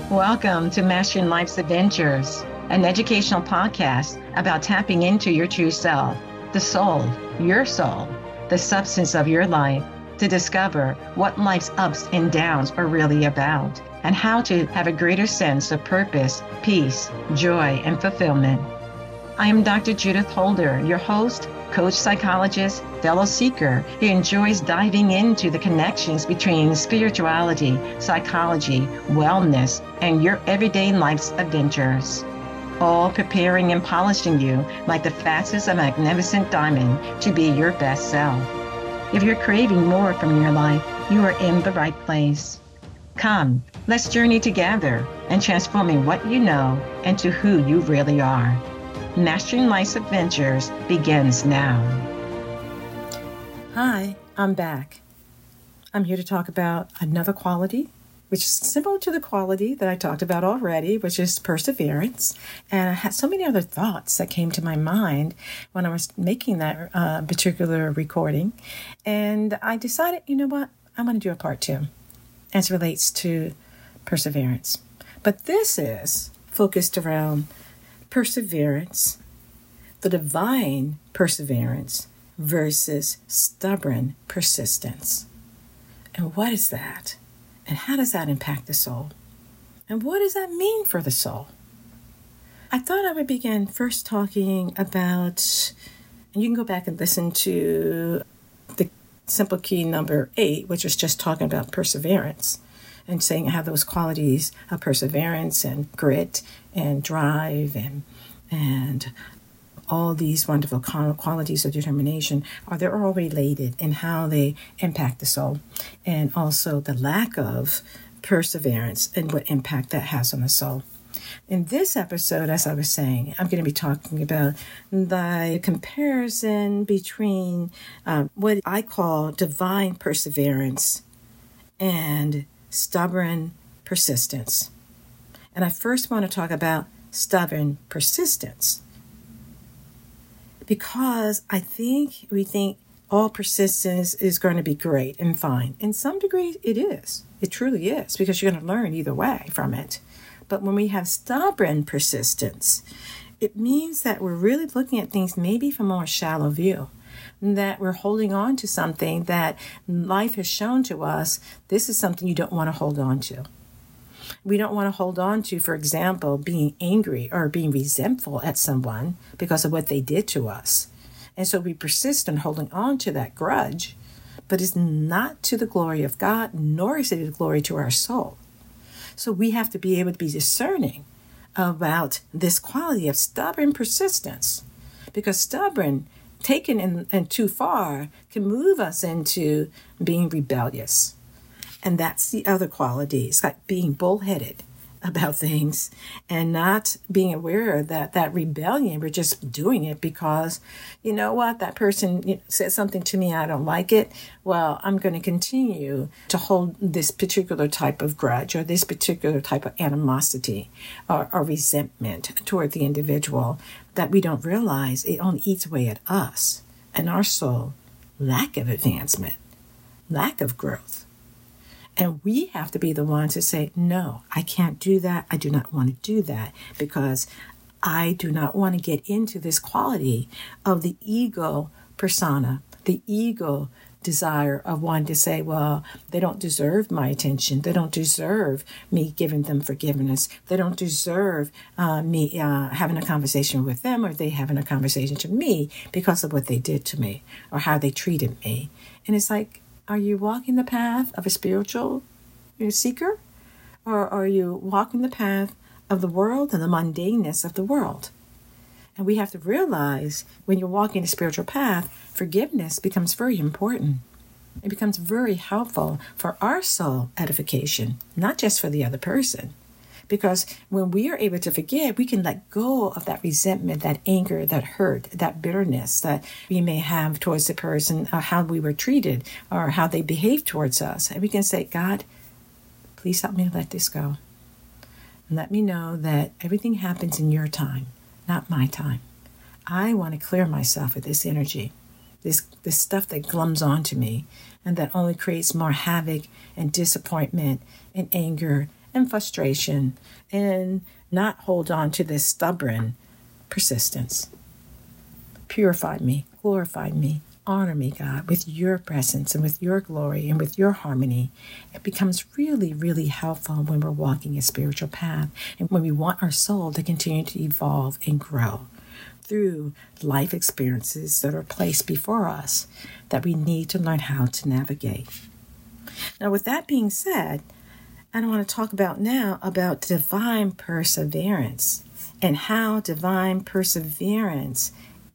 Welcome to Mastering Life's Adventures, an educational podcast about tapping into your true self, the soul, the substance of your life, to discover what life's ups and downs are really about, and how to have a greater sense of purpose, peace, joy, and fulfillment. I am Dr. Judith Holder, your host, coach, psychologist, fellow seeker who enjoys diving into the connections between spirituality, psychology, wellness, and your everyday life's adventures. All preparing and polishing you like the facets of a magnificent diamond to be your best self. If you're craving more from your life, you are in the right place. Come, let's journey together and transforming what you know into who you really are. Mastering Life's Adventures begins now. Hi, I'm back. I'm here to talk about another quality, which is similar to the quality that I talked about already, which is perseverance. And I had so many other thoughts that came to my mind when I was making that particular recording. And I decided, you know what, I'm going to do a part two as it relates to perseverance. But this is focused around perseverance, the divine perseverance versus stubborn persistence. And what is that? And how does that impact the soul? And what does that mean for the soul? I thought I would begin first talking about, and you can go back and listen to the simple key number 8, which is just talking about perseverance and saying I have those qualities of perseverance and grit and drive and all these wonderful qualities of determination they're all related in how they impact the soul, and also the lack of perseverance and what impact that has on the soul. In this episode, as I was saying, I'm going to be talking about the comparison between what I call divine perseverance and stubborn persistence. And I first want to talk about stubborn persistence, because we think all persistence is going to be great and fine. In some degree, it is. It truly is, because you're going to learn either way from it. But when we have stubborn persistence, it means that we're really looking at things maybe from a more shallow view, that we're holding on to something that life has shown to us. This is something you don't want to hold on to. We don't want to hold on to, for example, being angry or being resentful at someone because of what they did to us. And so we persist in holding on to that grudge, but it's not to the glory of God, nor is it the glory to our soul. So we have to be able to be discerning about this quality of stubborn persistence, because stubborn, taken in too far, can move us into being rebellious. And that's the other quality. It's like being bullheaded about things and not being aware that rebellion, we're just doing it because, you know what, that person said something to me, I don't like it. Well, I'm going to continue to hold this particular type of grudge or this particular type of animosity or resentment toward the individual, that we don't realize it only eats away at us and our soul. Lack of advancement, lack of growth. And we have to be the ones to say, no, I can't do that. I do not want to do that, because I do not want to get into this quality of the ego persona, the ego desire of wanting to say, well, they don't deserve my attention. They don't deserve me giving them forgiveness. They don't deserve me having a conversation with them, or they having a conversation to me because of what they did to me or how they treated me. And it's like, are you walking the path of a spiritual seeker? Or are you walking the path of the world and the mundaneness of the world? And we have to realize when you're walking a spiritual path, forgiveness becomes very important. It becomes very helpful for our soul edification, not just for the other person. Because when we are able to forgive, we can let go of that resentment, that anger, that hurt, that bitterness that we may have towards the person, or how we were treated, or how they behaved towards us. And we can say, God, please help me to let this go. And let me know that everything happens in your time, not my time. I want to clear myself of this energy, this stuff that glums onto me, and that only creates more havoc and disappointment and anger and frustration and not hold on to this stubborn persistence. Purify me, glorify me, honor me, God, with your presence and with your glory and with your harmony. It becomes really, really helpful when we're walking a spiritual path and when we want our soul to continue to evolve and grow through life experiences that are placed before us that we need to learn how to navigate. Now, with that being said, I want to talk about now about divine perseverance and how divine perseverance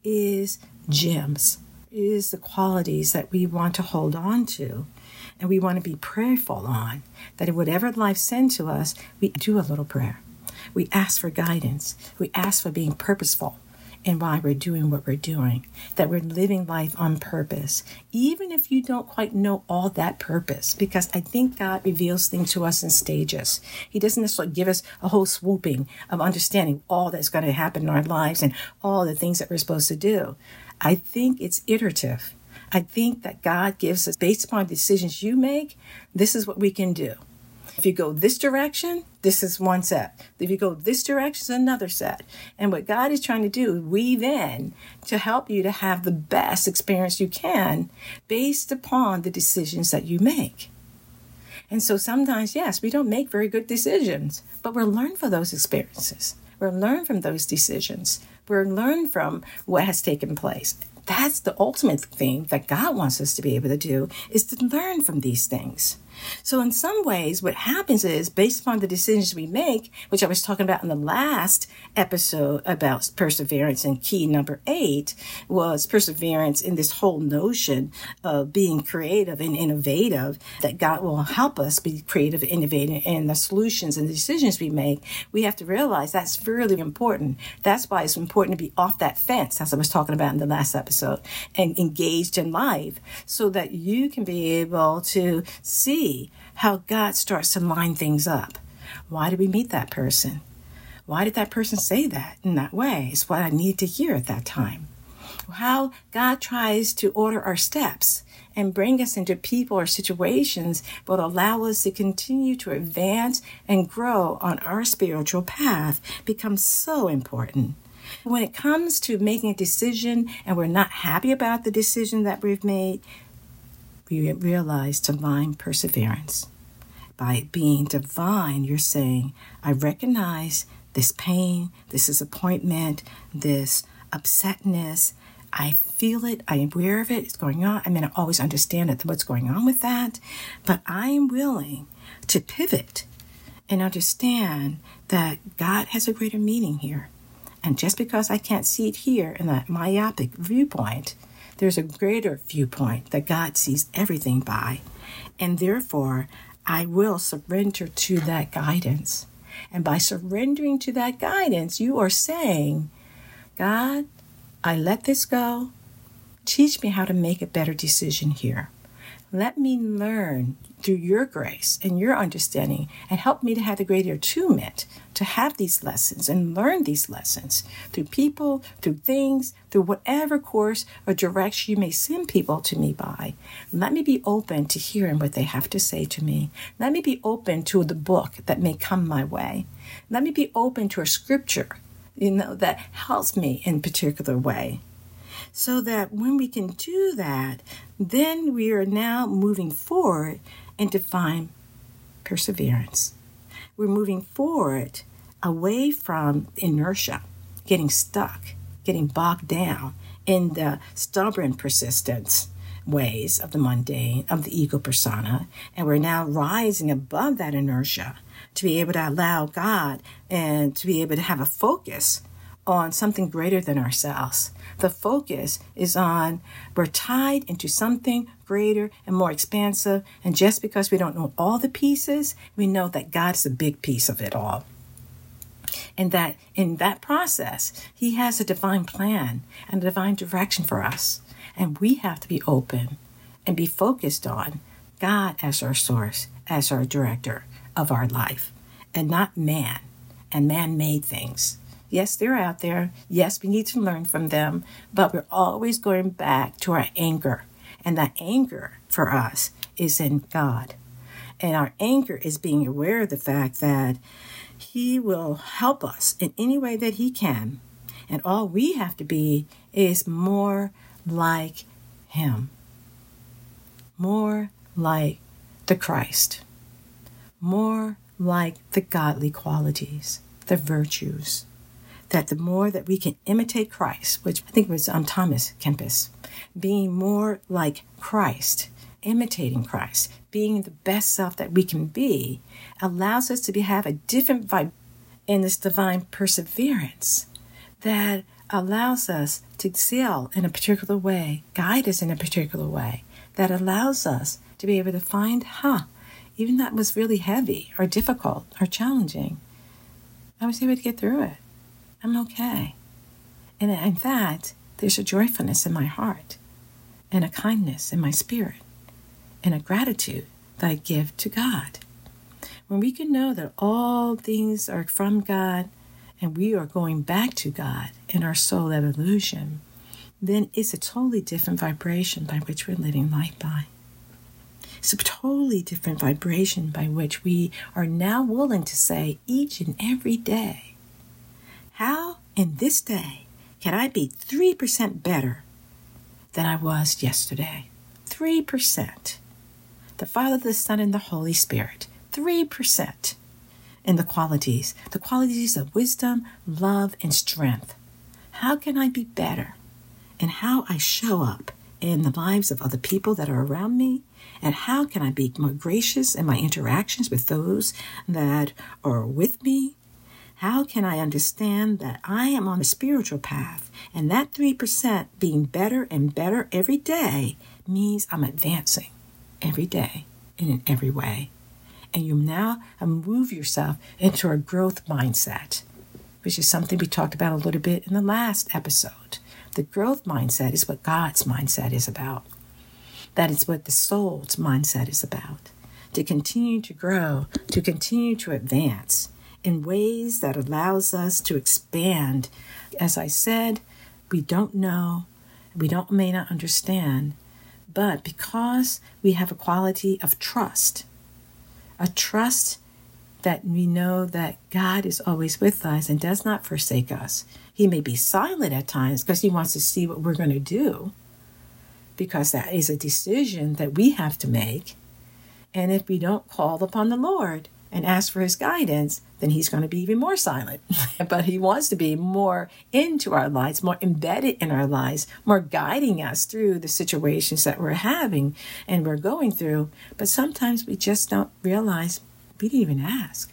is gems, is the qualities that we want to hold on to and we want to be prayerful on, that whatever life sends to us, we do a little prayer. We ask for guidance. We ask for being purposeful in why we're doing what we're doing, that we're living life on purpose, even if you don't quite know all that purpose, because I think God reveals things to us in stages. He doesn't necessarily give us a whole swooping of understanding all that's going to happen in our lives and all the things that we're supposed to do. I think it's iterative. I think that God gives us, based upon decisions you make, this is what we can do. If you go this direction, this is one set. If you go this direction, it's another set. And what God is trying to do, weave in to help you to have the best experience you can based upon the decisions that you make. And so sometimes, yes, we don't make very good decisions, but we'll learn from those experiences. We'll learn from those decisions. We'll learn from what has taken place. That's the ultimate thing that God wants us to be able to do, is to learn from these things. So in some ways, what happens is, based upon the decisions we make, which I was talking about in the last episode about perseverance, and key number 8 was perseverance in this whole notion of being creative and innovative, that God will help us be creative and innovative in the solutions and the decisions we make. We have to realize that's really important. That's why it's important to be off that fence, as I was talking about in the last episode, and engaged in life, so that you can be able to see how God starts to line things up. Why did we meet that person? Why did that person say that in that way? It's what I needed to hear at that time. How God tries to order our steps and bring us into people or situations that allow us to continue to advance and grow on our spiritual path becomes so important. When it comes to making a decision and we're not happy about the decision that we've made, we realize divine perseverance. By being divine, you're saying, I recognize this pain, this disappointment, this upsetness. I feel it. I am aware of it. It's going on. I may not always understand what's going on with that, but I am willing to pivot and understand that God has a greater meaning here. And just because I can't see it here in that myopic viewpoint, there's a greater viewpoint that God sees everything by. And therefore, I will surrender to that guidance. And by surrendering to that guidance, you are saying, God, I let this go. Teach me how to make a better decision here. Let me learn through your grace and your understanding, and help me to have the greater attunement to have these lessons and learn these lessons through people, through things, through whatever course or direction you may send people to me by. Let me be open to hearing what they have to say to me. Let me be open to the book that may come my way. Let me be open to a scripture, that helps me in a particular way. So that when we can do that, then we are now moving forward in divine perseverance. We're moving forward away from inertia, getting stuck, getting bogged down in the stubborn persistence ways of the mundane, of the ego persona. And we're now rising above that inertia to be able to allow God and to be able to have a focus on something greater than ourselves. The focus is on, we're tied into something greater and more expansive. And just because we don't know all the pieces, we know that God's a big piece of it all. And that in that process, He has a divine plan and a divine direction for us. And we have to be open and be focused on God as our source, as our director of our life, and not man and man-made things. Yes, they're out there. Yes, we need to learn from them, but we're always going back to our anchor. And that anchor for us is in God. And our anchor is being aware of the fact that He will help us in any way that He can. And all we have to be is more like Him. More like the Christ. More like the godly qualities, the virtues. That the more that we can imitate Christ, which I think was Thomas Kempis, being more like Christ, imitating Christ, being the best self that we can be, allows us to have a different vibe in this divine perseverance that allows us to sail in a particular way, guide us in a particular way, that allows us to be able to find, even that was really heavy or difficult or challenging, I was able to get through it. I'm okay. And in fact, there's a joyfulness in my heart and a kindness in my spirit and a gratitude that I give to God. When we can know that all things are from God and we are going back to God in our soul evolution, then it's a totally different vibration by which we're living life by. It's a totally different vibration by which we are now willing to say each and every day, how in this day can I be 3% better than I was yesterday? 3%. The Father, the Son, and the Holy Spirit. 3% in the qualities of wisdom, love, and strength. How can I be better in how I show up in the lives of other people that are around me? And how can I be more gracious in my interactions with those that are with me? How can I understand that I am on a spiritual path and that 3% being better and better every day means I'm advancing every day and in every way. And you now move yourself into a growth mindset, which is something we talked about a little bit in the last episode. The growth mindset is what God's mindset is about. That is what the soul's mindset is about. To continue to grow, to continue to advance in ways that allows us to expand. As I said, we don't know, may not understand, but because we have a quality of trust, a trust that we know that God is always with us and does not forsake us. He may be silent at times because He wants to see what we're going to do, because that is a decision that we have to make. And if we don't call upon the Lord and ask for His guidance, then He's going to be even more silent. But He wants to be more into our lives, more embedded in our lives, more guiding us through the situations that we're having and we're going through. But sometimes we just don't realize we didn't even ask.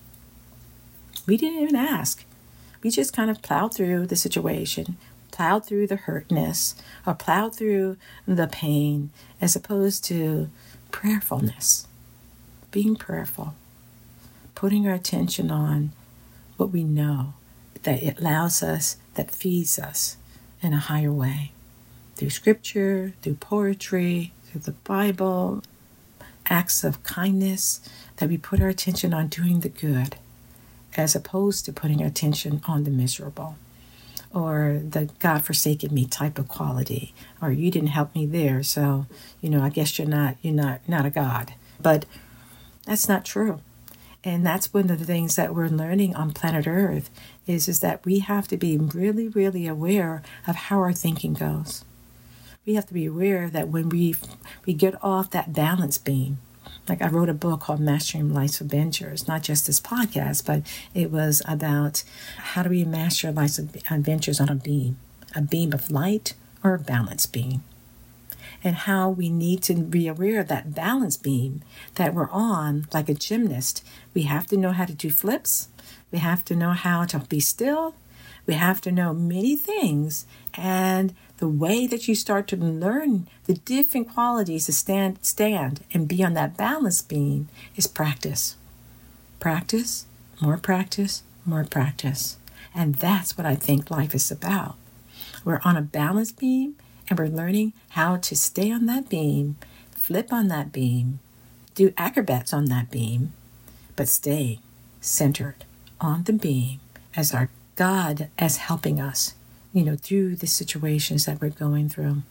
We didn't even ask. We just kind of plowed through the situation, plowed through the hurtness, or plowed through the pain, as opposed to prayerfulness, being prayerful, putting our attention on what we know that it allows us, that feeds us in a higher way, through scripture, through poetry, through the Bible, acts of kindness, that we put our attention on doing the good, as opposed to putting our attention on the miserable, or the God-forsaken me type of quality, or you didn't help me there, so, I guess you're not a God. But that's not true. And that's one of the things that we're learning on planet Earth is that we have to be really, really aware of how our thinking goes. We have to be aware that when we get off that balance beam, like I wrote a book called Mastering Life's Adventures, not just this podcast, but it was about how do we master life's adventures on a beam of light or a balance beam, and how we need to be aware of that balance beam that we're on. Like a gymnast, we have to know how to do flips. We have to know how to be still. We have to know many things. And the way that you start to learn the different qualities to stand and be on that balance beam is practice. Practice, more practice, more practice. And that's what I think life is about. We're on a balance beam, and we're learning how to stay on that beam, flip on that beam, do acrobats on that beam, but stay centered on the beam as our God as helping us, through the situations that we're going through.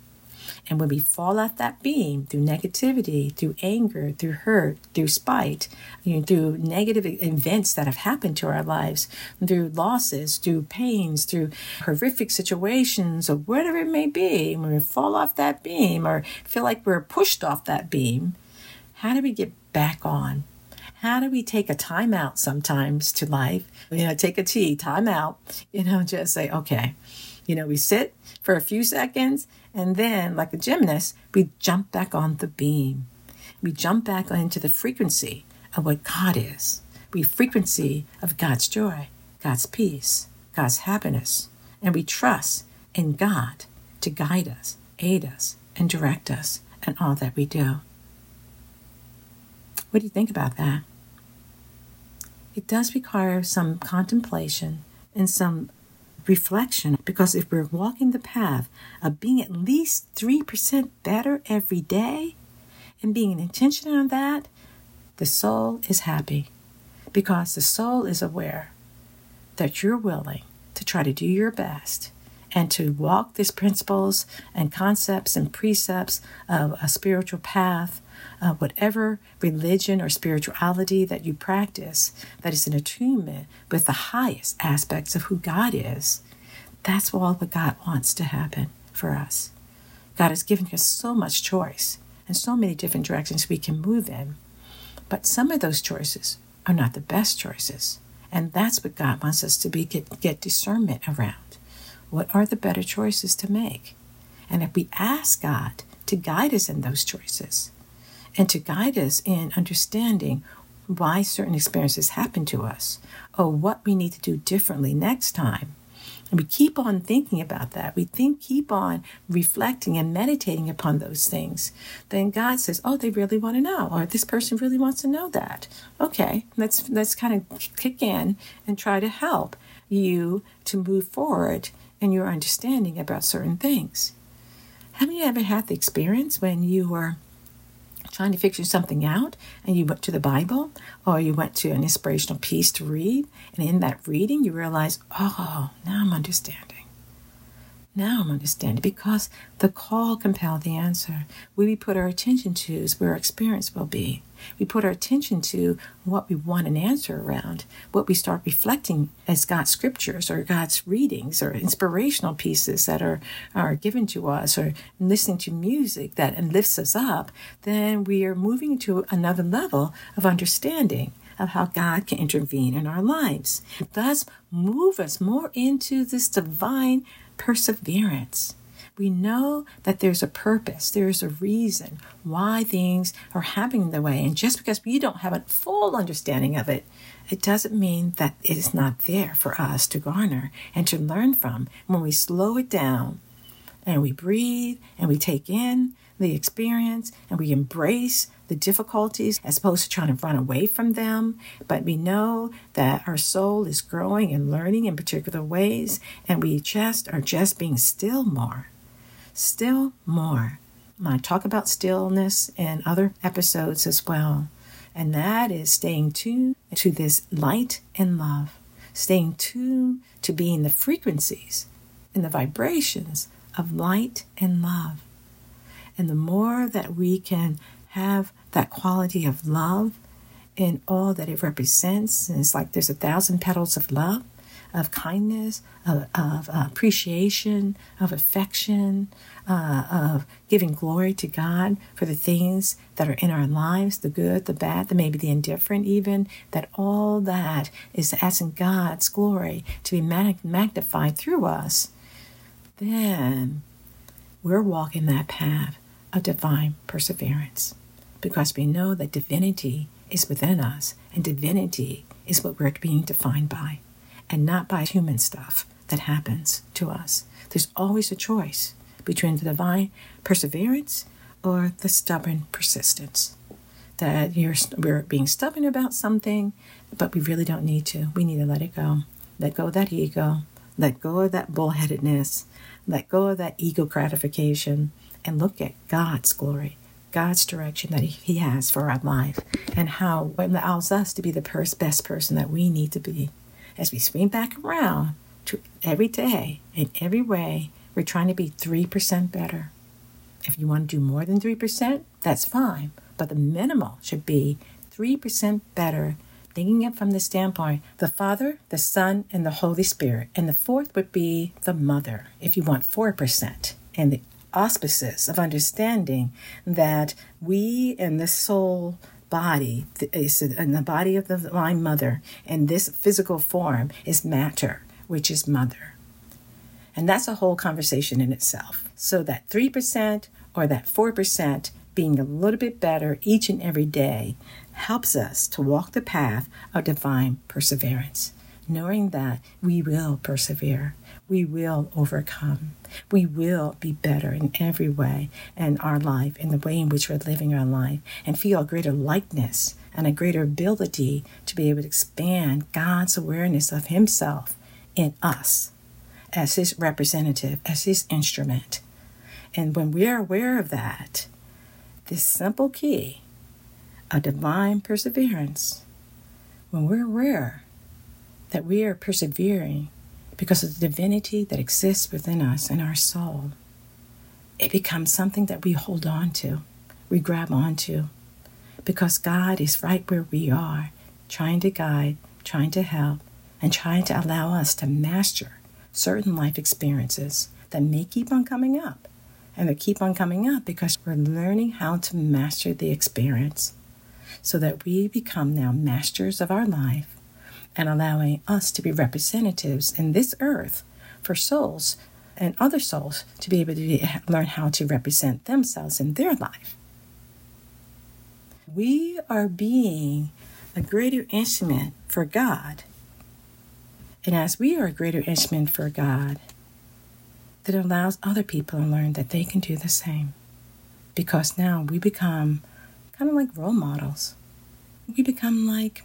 And when we fall off that beam through negativity, through anger, through hurt, through spite, through negative events that have happened to our lives, through losses, through pains, through horrific situations, or whatever it may be, when we fall off that beam or feel like we're pushed off that beam, how do we get back on? How do we take a time out sometimes to life? Take a time out, just say, okay. We sit for a few seconds, and then, like a gymnast, we jump back on the beam. We jump back into the frequency of what God is. Frequency of God's joy, God's peace, God's happiness. And we trust in God to guide us, aid us, and direct us in all that we do. What do you think about that? It does require some contemplation and some reflection, because if we're walking the path of being at least 3% better every day and being intentional on that, the soul is happy, because the soul is aware that you're willing to try to do your best and to walk these principles and concepts and precepts of a spiritual path, whatever religion or spirituality that you practice that is in attunement with the highest aspects of who God is. That's all what God wants to happen for us. God has given us so much choice and so many different directions we can move in. But some of those choices are not the best choices. And that's what God wants us to get discernment around. What are the better choices to make? And if we ask God to guide us in those choices and to guide us in understanding why certain experiences happen to us or what we need to do differently next time, and we keep on thinking about that, keep on reflecting and meditating upon those things, then God says, oh, they really want to know, or this person really wants to know that. Okay, let's kind of kick in and try to help you to move forward in your understanding about certain things. Haven't you ever had the experience when you were trying to figure something out and you went to the Bible or you went to an inspirational piece to read, and in that reading you realize, oh, now I'm understanding. Now I'm understanding, because the call compelled the answer. Where we put our attention to is where our experience will be. We put our attention to what we want an answer around, what we start reflecting as God's scriptures or God's readings or inspirational pieces that are given to us, or listening to music that lifts us up, then we are moving to another level of understanding of how God can intervene in our lives. Thus, move us more into this divine perseverance. We know that there's a purpose, there's a reason why things are happening the way. And just because we don't have a full understanding of it, it doesn't mean that it is not there for us to garner and to learn from. When we slow it down and we breathe and we take in the experience and we embrace the difficulties as opposed to trying to run away from them, but we know that our soul is growing and learning in particular ways, and we are just being still more. Still more. I talk about stillness in other episodes as well, and that is staying tuned to this light and love, staying tuned to being the frequencies and the vibrations of light and love. And the more that we can have that quality of love in all that it represents, and it's like there's 1,000 petals of love, of kindness, of appreciation, of affection, of giving glory to God for the things that are in our lives, the good, the bad, the maybe the indifferent even, that all that is asking God's glory to be magnified through us, then we're walking that path of divine perseverance, because we know that divinity is within us, and divinity is what we're being defined by, and not by human stuff that happens to us. There's always a choice between the divine perseverance or the stubborn persistence. That we're being stubborn about something, but we really don't need to. We need to let it go. Let go of that ego. Let go of that bullheadedness. Let go of that ego gratification, and look at God's glory, God's direction that He has for our life, and how it allows us to be the best person that we need to be. As we swing back around to every day, in every way, we're trying to be 3% better. If you want to do more than 3%, that's fine. But the minimal should be 3% better, thinking it from the standpoint, the Father, the Son, and the Holy Spirit. And the fourth would be the Mother, if you want 4%. And the auspices of understanding that we in the soul body is in the body of the Divine Mother, and this physical form is matter, which is mother. And that's a whole conversation in itself. So that 3% or that 4% being a little bit better each and every day helps us to walk the path of divine perseverance, knowing that we will persevere, we will overcome, we will be better in every way in our life, in the way in which we're living our life, and feel a greater likeness and a greater ability to be able to expand God's awareness of Himself in us as His representative, as His instrument. And when we are aware of that, this simple key of divine perseverance, when we're aware that we are persevering because of the divinity that exists within us and our soul, it becomes something that we hold on to, we grab onto, because God is right where we are, trying to guide, trying to help, and trying to allow us to master certain life experiences that may keep on coming up. And they keep on coming up because we're learning how to master the experience so that we become now masters of our life and allowing us to be representatives in this earth for souls and other souls to be able to learn how to represent themselves in their life. We are being a greater instrument for God. And as we are a greater instrument for God, that allows other people to learn that they can do the same. Because now we become kind of like role models. We become like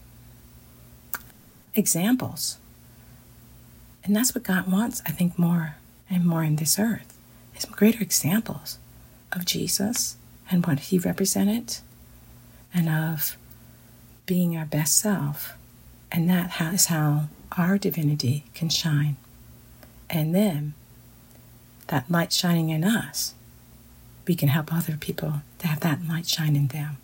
examples. And that's what God wants, I think, more and more in this earth, is greater examples of Jesus and what He represented, and of being our best self. And that is how our divinity can shine. And then that light shining in us, we can help other people to have that light shine in them.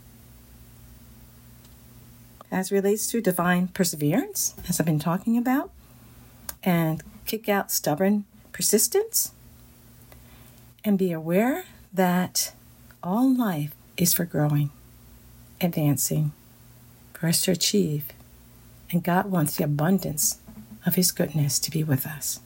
As relates to divine perseverance, as I've been talking about, and kick out stubborn persistence, and be aware that all life is for growing, advancing, for us to achieve, and God wants the abundance of His goodness to be with us.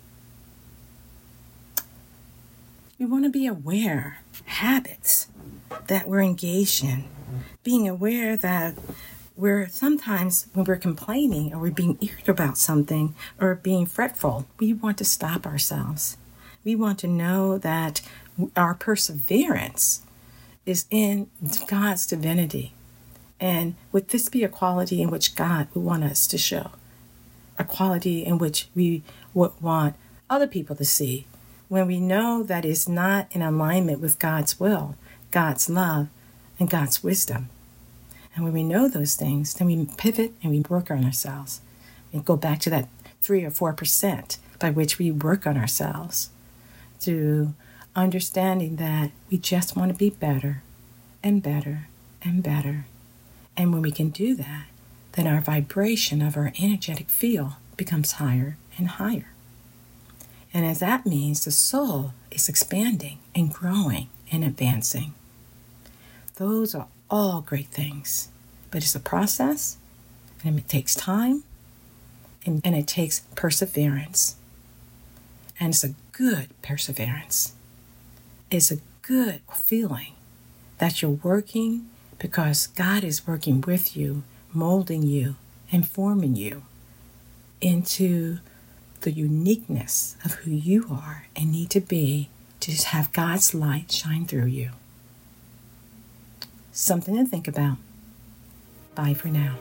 We want to be aware habits that we're engaged in, being aware that we're sometimes when we're complaining or we're being irritable about something or being fretful, we want to stop ourselves. We want to know that our perseverance is in God's divinity. And would this be a quality in which God would want us to show? A quality in which we would want other people to see, when we know that it's not in alignment with God's will, God's love, and God's wisdom. And when we know those things, then we pivot and we work on ourselves. And go back to that 3 or 4% by which we work on ourselves, to understanding that we just want to be better and better and better. And when we can do that, then our vibration of our energetic field becomes higher and higher. And as that means the soul is expanding and growing and advancing. Those are all great things, but it's a process, and it takes time, and it takes perseverance. And it's a good perseverance. It's a good feeling that you're working because God is working with you, molding you, and forming you into the uniqueness of who you are and need to be to have God's light shine through you. Something to think about. Bye for now.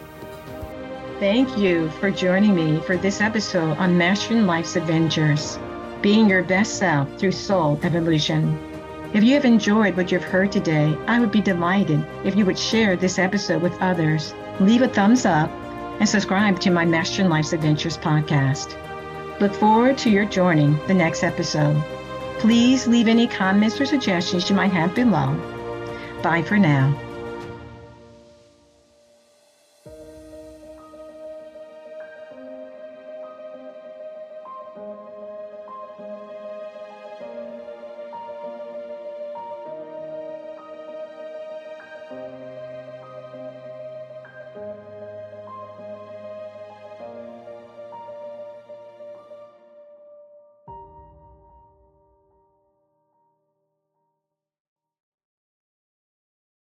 Thank you for joining me for this episode on Mastering Life's Adventures, being your best self through soul evolution. If you have enjoyed what you've heard today, I would be delighted if you would share this episode with others, leave a thumbs up, and subscribe to my Mastering Life's Adventures podcast. Look forward to your joining the next episode. Please leave any comments or suggestions you might have below. Bye for now.